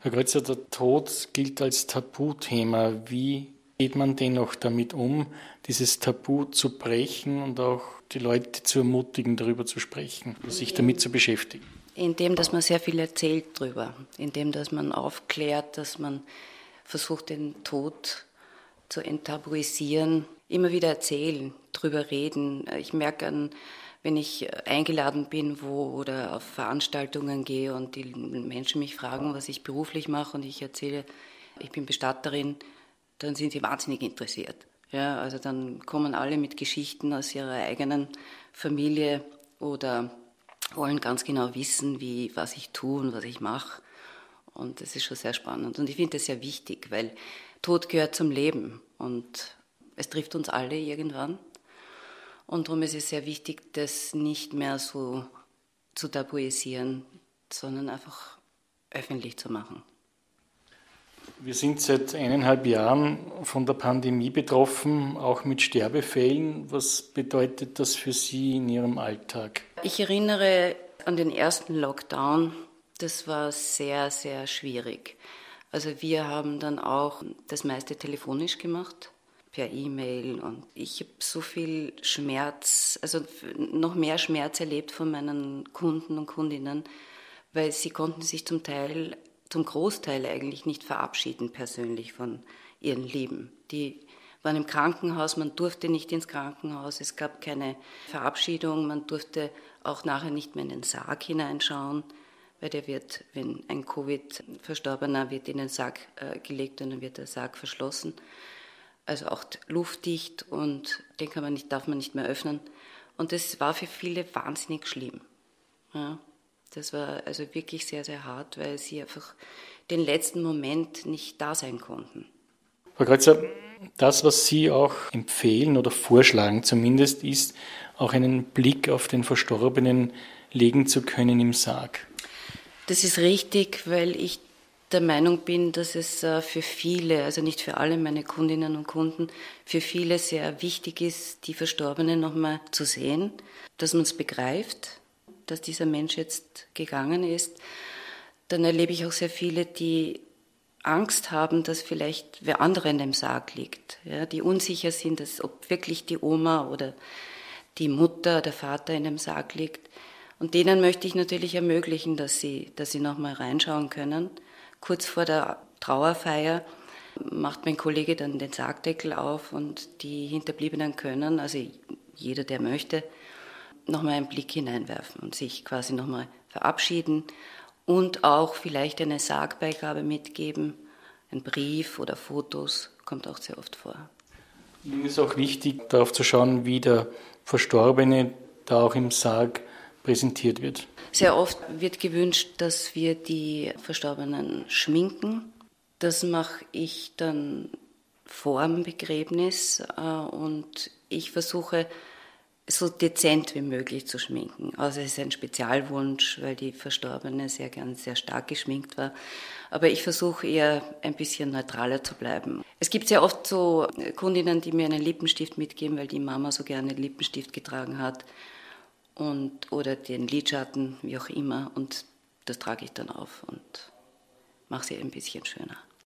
Herr Kreuzer, der Tod gilt als Tabuthema. Wie geht man dennoch damit um, dieses Tabu zu brechen und auch die Leute zu ermutigen, darüber zu sprechen, sich damit zu beschäftigen? Indem, dass man sehr viel erzählt drüber, indem, dass man aufklärt, dass man versucht, den Tod zu enttabuisieren, immer wieder erzählen, drüber reden. Ich merke, wenn ich eingeladen bin oder auf Veranstaltungen gehe und die Menschen mich fragen, was ich beruflich mache und ich erzähle, ich bin Bestatterin, dann sind sie wahnsinnig interessiert. Ja, also dann kommen alle mit Geschichten aus ihrer eigenen Familie oder wollen ganz genau wissen, was ich tue und was ich mache. Und das ist schon sehr spannend. Und ich finde das sehr wichtig, weil Tod gehört zum Leben und es trifft uns alle irgendwann. Und darum ist es sehr wichtig, das nicht mehr so zu tabuisieren, sondern einfach öffentlich zu machen. Wir sind seit 1,5 Jahren von der Pandemie betroffen, auch mit Sterbefällen. Was bedeutet das für Sie in Ihrem Alltag? Ich erinnere an den ersten Lockdown. Das war sehr, sehr schwierig. Also wir haben dann auch das meiste telefonisch gemacht, per E-Mail. Und ich habe so viel Schmerz, also noch mehr Schmerz erlebt von meinen Kunden und Kundinnen, weil sie konnten sich zum Großteil eigentlich nicht verabschieden persönlich von ihren Lieben. Die waren im Krankenhaus, man durfte nicht ins Krankenhaus, es gab keine Verabschiedung, man durfte auch nachher nicht mehr in den Sarg hineinschauen, weil der wird, wenn ein Covid-Verstorbener wird in den Sarg gelegt und dann wird der Sarg verschlossen. Also auch luftdicht und den darf man nicht mehr öffnen. Und das war für viele wahnsinnig schlimm. Ja. Das war also wirklich sehr, sehr hart, weil sie einfach den letzten Moment nicht da sein konnten. Frau Kreuzer, das, was Sie auch empfehlen oder vorschlagen zumindest, ist, auch einen Blick auf den Verstorbenen legen zu können im Sarg. Das ist richtig, weil ich der Meinung bin, dass es für viele, also nicht für alle meine Kundinnen und Kunden, für viele sehr wichtig ist, die Verstorbenen nochmal zu sehen, dass man es begreift, dass dieser Mensch jetzt gegangen ist. Dann erlebe ich auch sehr viele, die Angst haben, dass vielleicht wer andere in dem Sarg liegt, ja, die unsicher sind, ob wirklich die Oma oder die Mutter, der Vater in dem Sarg liegt. Und denen möchte ich natürlich ermöglichen, dass sie nochmal reinschauen können. Kurz vor der Trauerfeier macht mein Kollege dann den Sargdeckel auf und die Hinterbliebenen können, also jeder, der möchte, nochmal einen Blick hineinwerfen und sich quasi nochmal verabschieden und auch vielleicht eine Sargbeigabe mitgeben, ein Brief oder Fotos, kommt auch sehr oft vor. Ihnen ist auch wichtig, darauf zu schauen, wie der Verstorbene da auch im Sarg präsentiert wird. Sehr oft wird gewünscht, dass wir die Verstorbenen schminken. Das mache ich dann vor dem Begräbnis und ich versuche, so dezent wie möglich zu schminken. Also es ist ein Spezialwunsch, weil die Verstorbene sehr gern sehr stark geschminkt war. Aber ich versuche eher ein bisschen neutraler zu bleiben. Es gibt sehr oft so Kundinnen, die mir einen Lippenstift mitgeben, weil die Mama so gerne einen Lippenstift getragen hat oder den Lidschatten, wie auch immer. Und das trage ich dann auf und mache sie ein bisschen schöner.